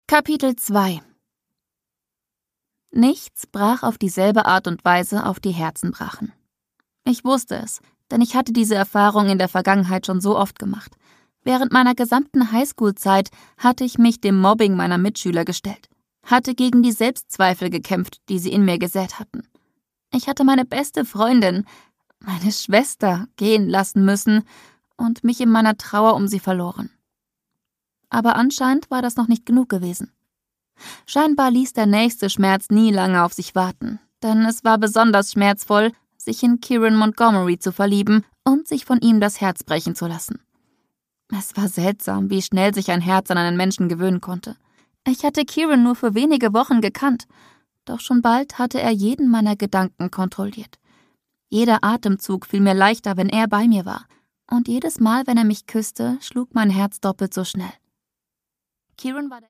Kapitel 2 Nichts brach auf dieselbe Art und Weise auf die Herzen brachen. Ich wusste es, denn ich hatte diese Erfahrung in der Vergangenheit schon so oft gemacht. Während meiner gesamten Highschool-Zeit hatte ich mich dem Mobbing meiner Mitschüler gestellt, hatte gegen die Selbstzweifel gekämpft, die sie in mir gesät hatten. Ich hatte meine beste Freundin, meine Schwester, gehen lassen müssen und mich in meiner Trauer um sie verloren. Aber anscheinend war das noch nicht genug gewesen. Scheinbar ließ der nächste Schmerz nie lange auf sich warten, denn es war besonders schmerzvoll, sich in Kieran Montgomery zu verlieben und sich von ihm das Herz brechen zu lassen. Es war seltsam, wie schnell sich ein Herz an einen Menschen gewöhnen konnte. Ich hatte Kieran nur für wenige Wochen gekannt, doch schon bald hatte er jeden meiner Gedanken kontrolliert. Jeder Atemzug fiel mir leichter, wenn er bei mir war, und jedes Mal, wenn er mich küsste, schlug mein Herz doppelt so schnell. Kieran war